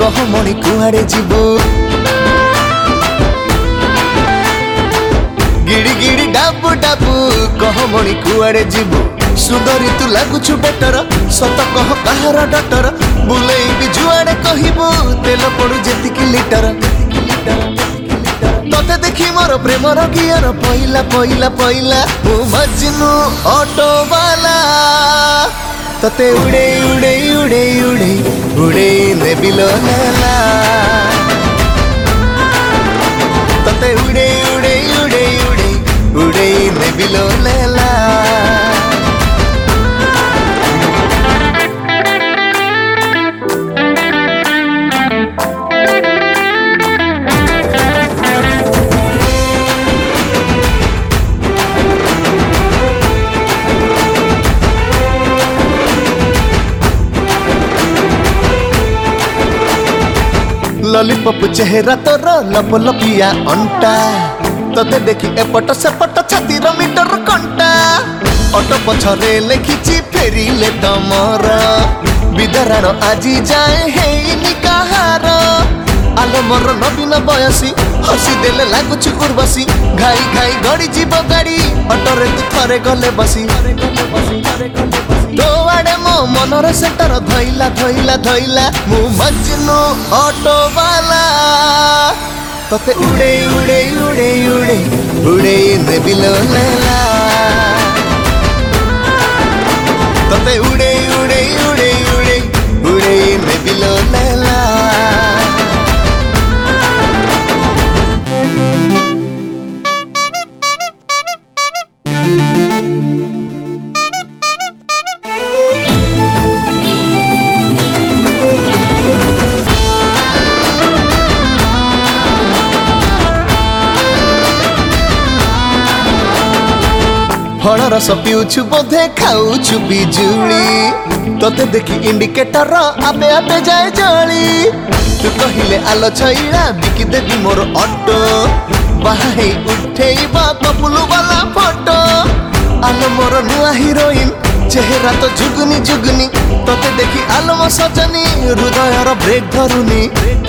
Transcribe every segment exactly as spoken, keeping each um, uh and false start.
कहमणि कुआड़े जीवो गिड़ी गिड़ी डाबू डाबू कहमणि कुआड़े जीवो सुंदरी तू लगुछु बेटर सत कह कहार डटर बुलेई भी जुआड़े कहबू तेल पड़ू जेतिकी लिटर तते देखी मोर प्रेमर गियर पहिला पहिला पहिला मु मजनू ऑटो वाला तते उड़े उड़े उड़े उड़े उड़े नेबिलो नेला तते उड़े उड़े उड़े उड़े उड़े नेबिलो नेला लॉलीपॉप चेहरा तोर लप लपिया अंटा तते देखी एपट सेपट छातीर मीटर कंटा ऑटो पछरे लेखिची फेरिले तमर विदराण आजी जाए हेइनी कहार आलो मोर नवीन बयसी हसी देले लागुची उर्वशी घाई घाई गड़ी जीव गाड़ी ऑटोरे तू थरे गले बसी तो आड़े मो मनर सेंटर धइला धइला धइला मु मजनू ऑटो वाला तते उड़े उड़े उड़े उड़े उड़े नेबिलो नेला तते उड़े उड़े उड़े उड़े उड़े नेबिलो नेला फल रस पिउछु बोधे खाऊछु बिजुली तते देखी इंडिकेटर आबे आबे जाए जली तू कहिले आलो छइला बिकी देबी मोर ऑटो बाहे उठेइबा कपुलु वाला फोटो आलो मोर नुआ हीरोइन चेहरा तो जुगनी जुगनी तते देखी आलो मो सजनी हृदयर ब्रेक धरुनी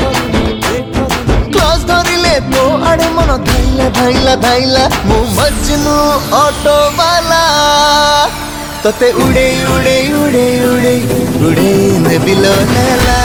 क्लास धरिले तो आड़े मन धाइला धाइला धाइला मु मजनू ऑटो वाला तते उड़े उड़े उड़े उड़े उड़े नेबिलो नेला।